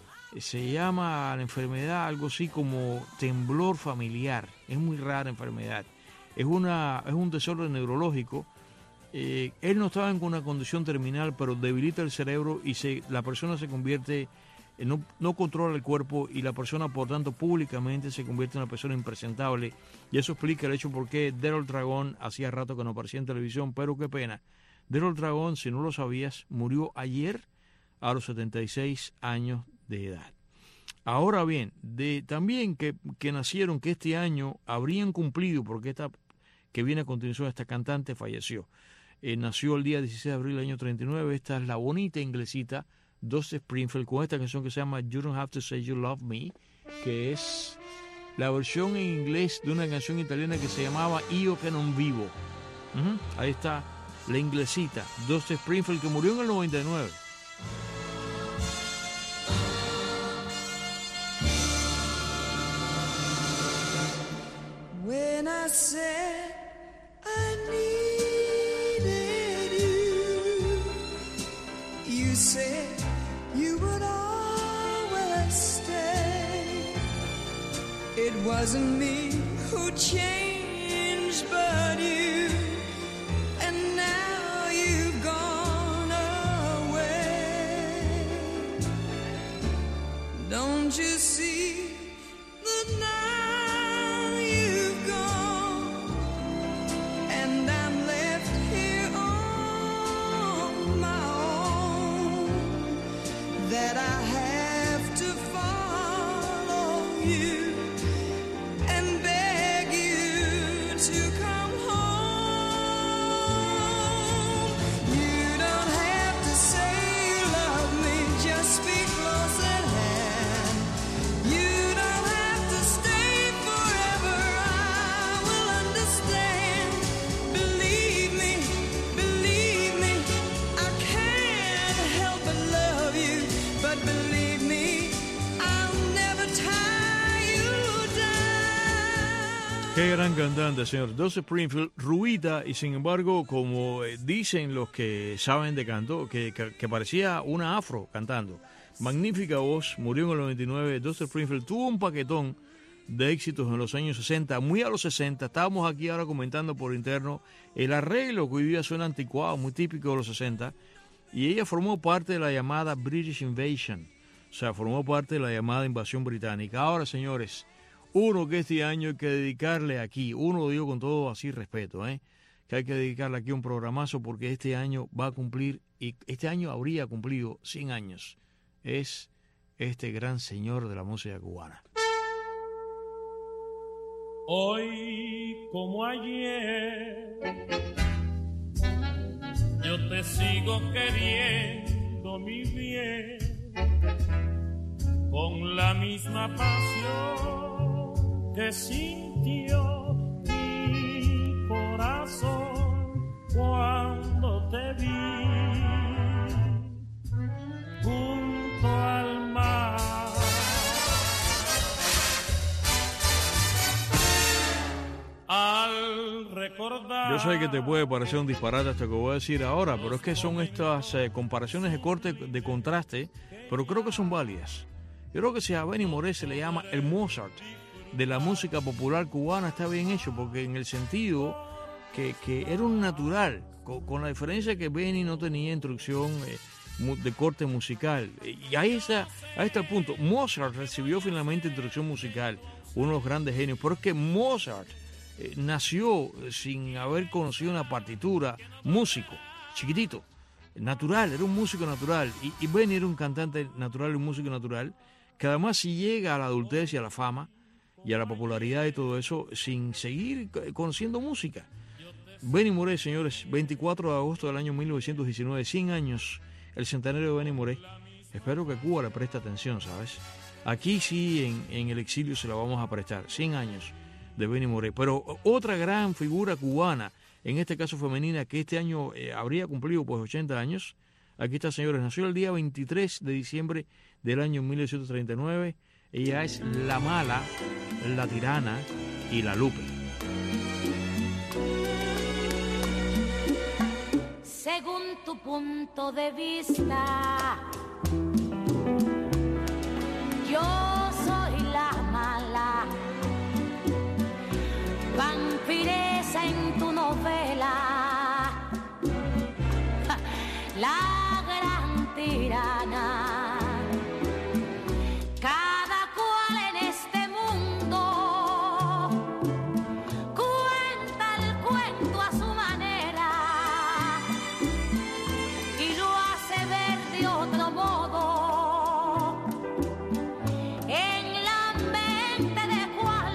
Se llama la enfermedad algo así como temblor familiar. Es muy rara enfermedad. Es, una, es un desorden neurológico. Eh, él no estaba en una condición terminal, pero debilita el cerebro y se, la persona se convierte... No, no controla el cuerpo y la persona, por tanto, públicamente se convierte en una persona impresentable. Y eso explica el hecho por qué Daryl Dragon hacía rato que no aparecía en televisión, pero qué pena. Daryl Dragon, si no lo sabías, murió ayer a los setenta y seis años de edad. Ahora bien, de también que, que nacieron, que este año habrían cumplido, porque esta que viene a continuación, esta cantante falleció. Eh, nació el día dieciséis de abril del año treinta y nueve. Esta es la bonita inglesita Dusty Springfield, con esta canción que se llama You Don't Have to Say You Love Me, que es la versión en inglés de una canción italiana que se llamaba Io che non vivo. Uh-huh. Ahí está la inglesita Dusty Springfield, que murió en el noventa y nueve. When I said I needed you, you said you would always stay. It wasn't me who changed, but you. And now you've gone away. Don't you see that now you've gone, and I'm left here on my own, that I have to follow you and beg you to come home. You don't have to say you love me, just be close at hand. You don't have to stay forever, I will understand. Believe me, believe me, I can't help but love you. But believe me, I'll never tie you down. Qué gran cantante, señor Dusty Springfield, ruita, y sin embargo, como eh, dicen los que saben de canto, que, que, que parecía una afro cantando. Magnífica voz, murió en el noventa y nueve. Dusty Springfield tuvo un paquetón de éxitos en los años sesenta, muy a los sesenta. Estábamos aquí ahora comentando por interno el arreglo que hoy día suena anticuado, muy típico de los sesenta. Y ella formó parte de la llamada British Invasion, o sea, formó parte de la llamada invasión británica. Ahora, señores, uno que este año hay que dedicarle aquí, uno lo digo con todo así respeto, ¿eh? que hay que dedicarle aquí un programazo, porque este año va a cumplir, y este año habría cumplido cien años, es este gran señor de la música cubana. Hoy como ayer, yo te sigo queriendo, mi bien, con la misma pasión que sintió mi corazón cuando te vi junto al mar. Yo sé que te puede parecer un disparate esto que voy a decir ahora, pero es que son estas eh, comparaciones de corte, de contraste, pero creo que son válidas. Yo creo que si a Benny Moré se le llama el Mozart de la música popular cubana, está bien hecho, porque en el sentido que, que era un natural, con, con la diferencia que Benny no tenía instrucción eh, de corte musical. Y ahí está, ahí está el punto. Mozart recibió finalmente instrucción musical, uno de los grandes genios, pero es que Mozart eh, nació sin haber conocido una partitura, músico, chiquitito, natural, era un músico natural, y, y Benny era un cantante natural y un músico natural, que además si llega a la adultez y a la fama y a la popularidad y todo eso sin seguir conociendo música. Benny Moré, señores, veinticuatro de agosto del año mil novecientos diecinueve, cien años, el centenario de Benny Moré. Espero que Cuba le preste atención, ¿sabes? Aquí sí, en, en el exilio se la vamos a prestar, cien años de Benny Moré. Pero otra gran figura cubana, en este caso femenina, que este año eh, habría cumplido pues ochenta años. Aquí está, señores, nació el día veintitrés de diciembre del año mil novecientos treinta y nueve. Ella es la Mala, la Tirana y la Lupe. Según tu punto de vista, yo soy la mala, vampiresa en tu novela, la gran tirana. Cada cual en este mundo cuenta el cuento a su manera y lo hace ver de otro modo en la mente de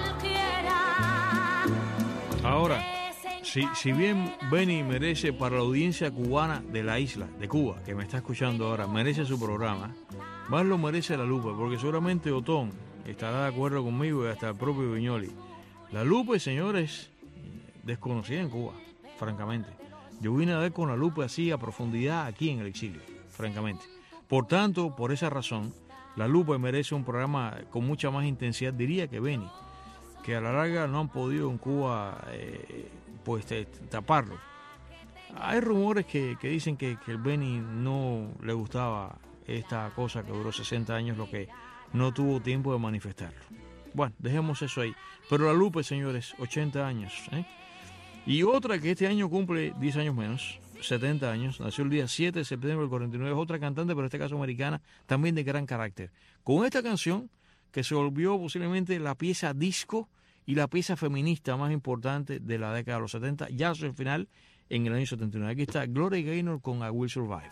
cualquiera. Ahora, si, si bien Benny merece para la audiencia cubana de la isla, de Cuba, que me está escuchando ahora, merece su programa, más lo merece la Lupe, porque seguramente Otón estará de acuerdo conmigo y hasta el propio Viñoli. La Lupe, señores, desconocida en Cuba, francamente. Yo vine a ver con la Lupe así a profundidad aquí en el exilio, francamente. Por tanto, por esa razón, la Lupe merece un programa con mucha más intensidad, diría que Benny, que a la larga no han podido en Cuba eh, pues taparlo. Hay rumores que, que dicen que, que el Benny no le gustaba esta cosa que duró sesenta años, lo que no tuvo tiempo de manifestarlo. Bueno, dejemos eso ahí. Pero la Lupe, señores, ochenta años. ¿eh? Y otra que este año cumple diez años menos, setenta años, nació el día siete de septiembre del cuarenta y nueve, es otra cantante, pero en este caso americana, también de gran carácter. Con esta canción, que se volvió posiblemente la pieza disco y la pieza feminista más importante de la década de los setenta, ya hacia el final, en el año setenta y nueve. Aquí está Gloria Gaynor con I Will Survive.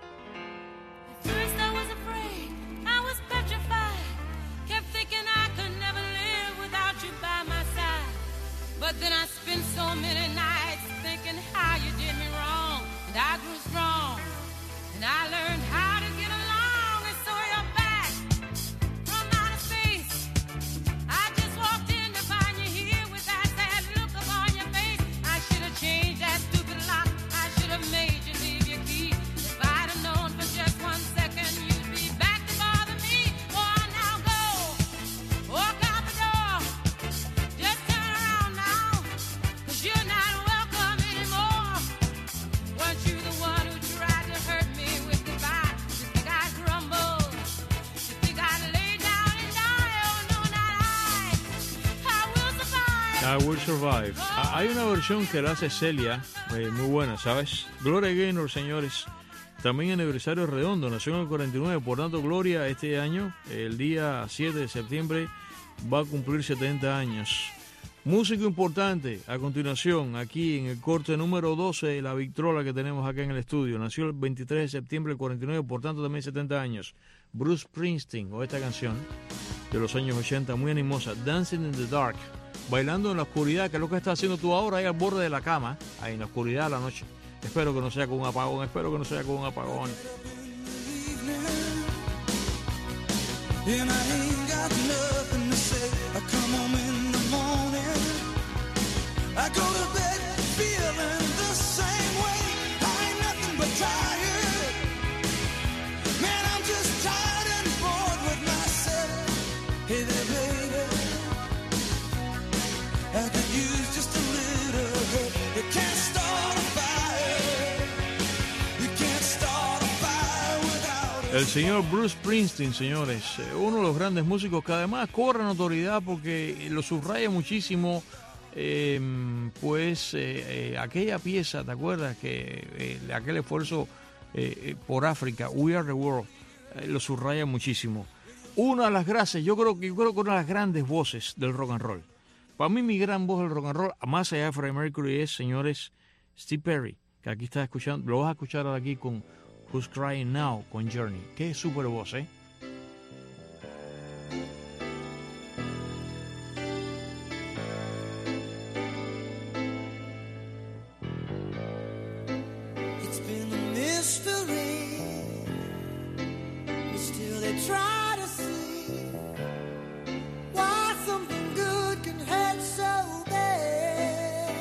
First I was afraid, I was petrified, kept thinking I could never live without you by my side. But then I spent so many nights thinking how you did me wrong, and I grew strong, and I learned how to get along, and so you're back from outer space. I just walked in to find you here with that sad look upon your face. I should have changed that stupid lock, I should have made you leave your key. If I'd have known for just one second you'd be back to bother me. Oh, now go, walk out the door, just turn around now, 'cause you're not welcome anymore. Weren't you the one who tried to hurt me with goodbye? You think I'd crumble? You think I'd lay down and die? Oh, no, not I. I will survive. I Will Survive. Ah, hay una versión que la hace Celia, eh, muy buena, ¿sabes? Gloria Gaynor, señores, también aniversario redondo, nació en el cuarenta y nueve, por tanto Gloria este año, el día siete de septiembre, va a cumplir setenta años. Músico importante, a continuación, aquí en el corte número doce, la Victrola que tenemos acá en el estudio, nació el veintitrés de septiembre del cuarenta y nueve, por tanto también setenta años. Bruce Springsteen, o esta canción de los años ochenta, muy animosa, Dancing in the Dark, bailando en la oscuridad, que es lo que estás haciendo tú ahora ahí al borde de la cama, ahí en la oscuridad de la noche. Espero que no sea con un apagón, espero que no sea con un apagón. And I ain't got nothing to say. I come home in the morning, I go to bed feeling the same way. I ain't nothing but tired. Man, I'm just tired and bored with myself. Hey there, baby, I could use just a little help. You can't El señor Bruce Springsteen, señores, uno de los grandes músicos que además cobra notoriedad porque lo subraya muchísimo, eh, pues eh, eh, aquella pieza, ¿te acuerdas? Que eh, aquel esfuerzo eh, por África, We Are the World, eh, lo subraya muchísimo. Una de las gracias, yo creo que yo creo que una de las grandes voces del rock and roll. Para mí mi gran voz del rock and roll, más allá de Freddie Mercury, es, señores, Steve Perry, que aquí está escuchando, lo vas a escuchar ahora aquí con Who's Crying Now con Journey. Qué super voz, ¿eh? It's been a mystery. Still they try to see why something good can hurt so bad.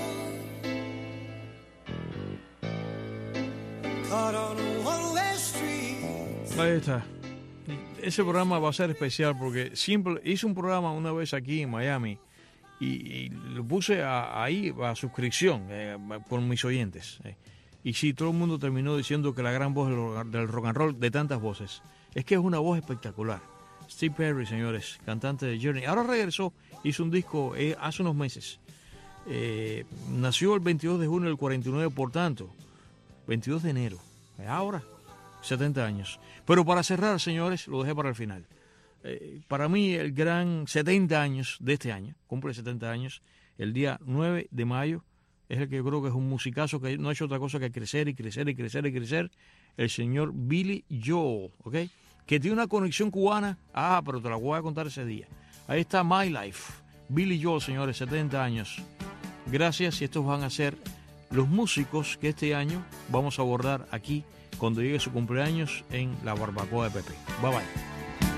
Caught on a one-way street. Ahí está. Ese programa va a ser especial porque siempre hice un programa una vez aquí en Miami y, y lo puse a, ahí a suscripción eh, con mis oyentes. Eh. Y sí, todo el mundo terminó diciendo que la gran voz del, del rock and roll, de tantas voces, es que es una voz espectacular. Steve Perry, señores, cantante de Journey. Ahora regresó, hizo un disco eh, hace unos meses. Eh, nació el veintidós de junio del cuarenta y nueve, por tanto, veintidós de enero. Ahora, setenta años. Pero para cerrar, señores, lo dejé para el final. Eh, para mí, el gran setenta años de este año, cumple setenta años, el día nueve de mayo, es el que yo creo que es un musicazo que no ha hecho otra cosa que crecer y crecer y crecer y crecer, el señor Billy Joel, ¿ok? Que tiene una conexión cubana, ah, pero te la voy a contar ese día. Ahí está My Life, Billy Joel, señores, setenta años. Gracias, y estos van a ser los músicos que este año vamos a abordar aquí cuando llegue su cumpleaños en la barbacoa de Pepe. Bye bye.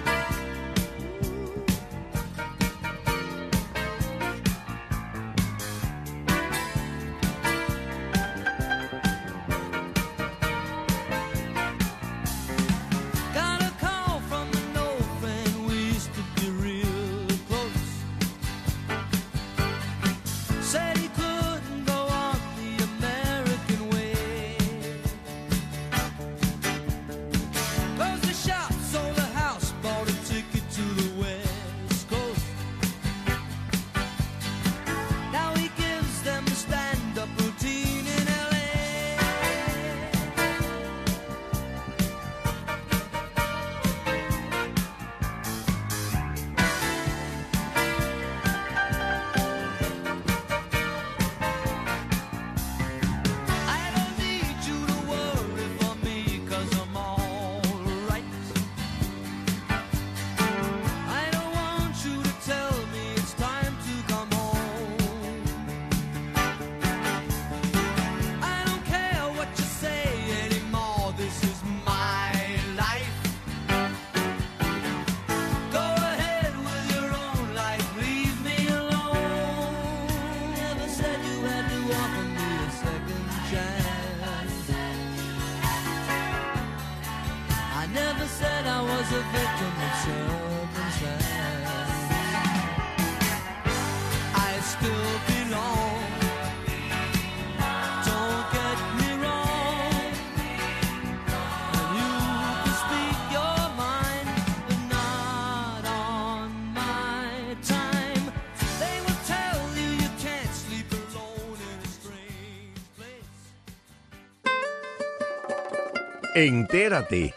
Entérate.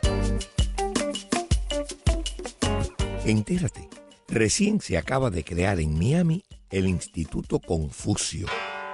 Entérate. Recién se acaba de crear en Miami el Instituto Confucio.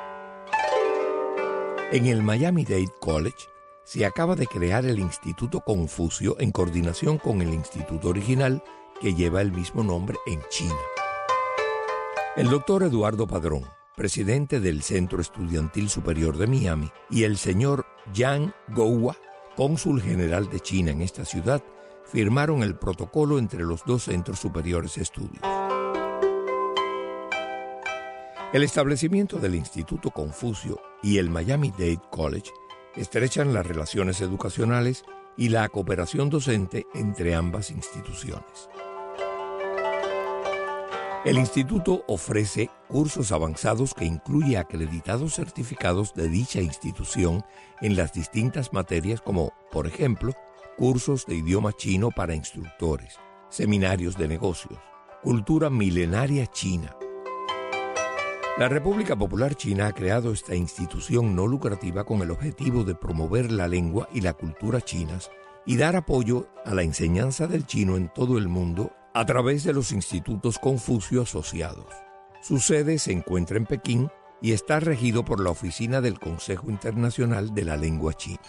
En el Miami-Dade College se acaba de crear el Instituto Confucio en coordinación con el instituto original que lleva el mismo nombre en China. El doctor Eduardo Padrón, presidente del Centro Estudiantil Superior de Miami, y el señor Yang Gouwa, cónsul general de China en esta ciudad, firmaron el protocolo entre los dos centros superiores de estudios. El establecimiento del Instituto Confucio y el Miami-Dade College estrechan las relaciones educacionales y la cooperación docente entre ambas instituciones. El instituto ofrece cursos avanzados que incluye acreditados certificados de dicha institución en las distintas materias como, por ejemplo, cursos de idioma chino para instructores, seminarios de negocios, cultura milenaria china. La República Popular China ha creado esta institución no lucrativa con el objetivo de promover la lengua y la cultura chinas y dar apoyo a la enseñanza del chino en todo el mundo a través de los institutos Confucio asociados. Su sede se encuentra en Pekín y está regido por la Oficina del Consejo Internacional de la Lengua China.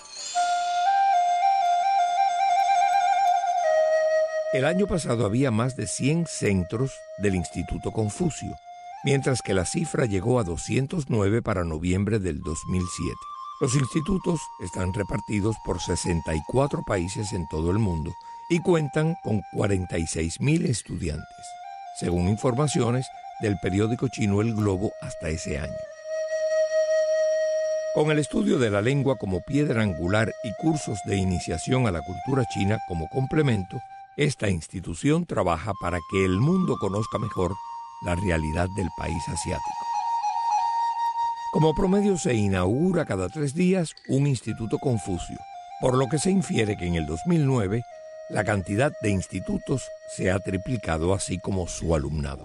El año pasado había más de cien centros del Instituto Confucio, mientras que la cifra llegó a doscientos nueve para noviembre del dos mil siete. Los institutos están repartidos por sesenta y cuatro países en todo el mundo y cuentan con cuarenta y seis mil estudiantes, según informaciones del periódico chino El Globo hasta ese año. Con el estudio de la lengua como piedra angular y cursos de iniciación a la cultura china como complemento, esta institución trabaja para que el mundo conozca mejor la realidad del país asiático. Como promedio se inaugura cada tres días un Instituto Confucio, por lo que se infiere que en el dos mil nueve la cantidad de institutos se ha triplicado, así como su alumnado.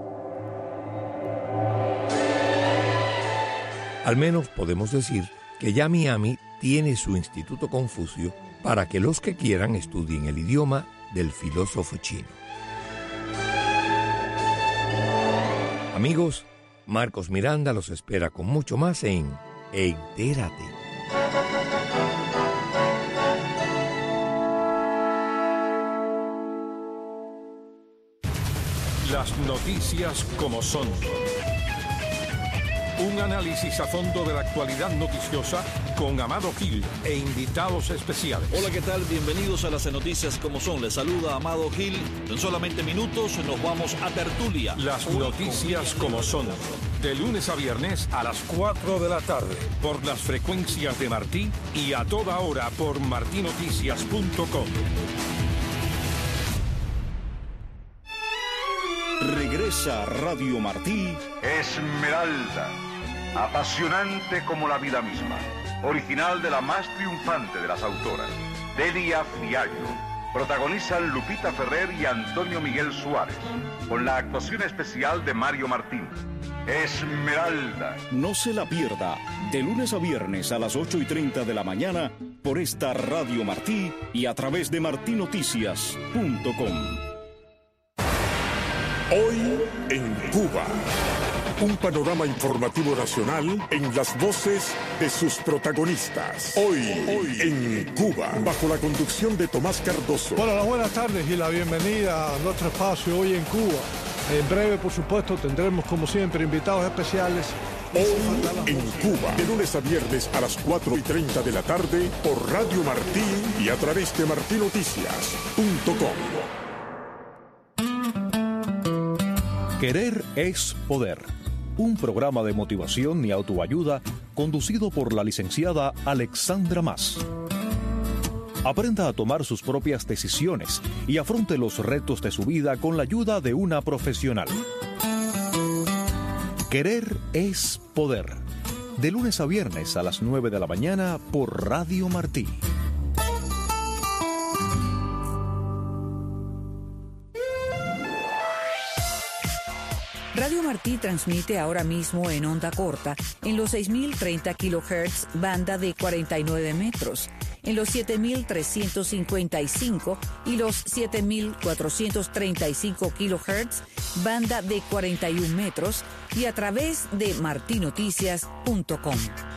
Al menos podemos decir que ya Miami tiene su Instituto Confucio para que los que quieran estudien el idioma del filósofo chino. Amigos, Marcos Miranda los espera con mucho más en Entérate. Las noticias como son. Un análisis a fondo de la actualidad noticiosa con Amado Gil e invitados especiales. Hola, ¿qué tal? Bienvenidos a las noticias como son. Les saluda Amado Gil. En solamente minutos nos vamos a tertulia. Las noticias como son. De lunes a viernes a las cuatro de la tarde. Por las frecuencias de Martí y a toda hora por martí noticias punto com. Regresa Radio Martí. Esmeralda, apasionante como la vida misma, original de la más triunfante de las autoras, Delia Fiallo. Protagonizan Lupita Ferrer y Antonio Miguel Suárez, con la actuación especial de Mario Martín. Esmeralda. No se la pierda, de lunes a viernes a las ocho y treinta de la mañana, por esta Radio Martí y a través de martí noticias punto com. Hoy en Cuba. Un panorama informativo nacional en las voces de sus protagonistas. Hoy, hoy en Cuba, bajo la conducción de Tomás Cardoso. Bueno, las buenas tardes y la bienvenida a nuestro espacio Hoy en Cuba. En breve, por supuesto, tendremos como siempre invitados especiales. Hoy en Cuba, de lunes a viernes a las cuatro y treinta de la tarde por Radio Martí y a través de martí noticias punto com. Querer es poder. Un programa de motivación y autoayuda conducido por la licenciada Alexandra Mas. Aprenda a tomar sus propias decisiones y afronte los retos de su vida con la ayuda de una profesional. Querer es poder. De lunes a viernes a las nueve de la mañana por Radio Martí. Radio Martí transmite ahora mismo en onda corta en los seis mil treinta kilohertz, banda de cuarenta y nueve metros, en los siete mil trescientos cincuenta y cinco y los siete mil cuatrocientos treinta y cinco kilohertz, banda de cuarenta y un metros, y a través de martí noticias punto com.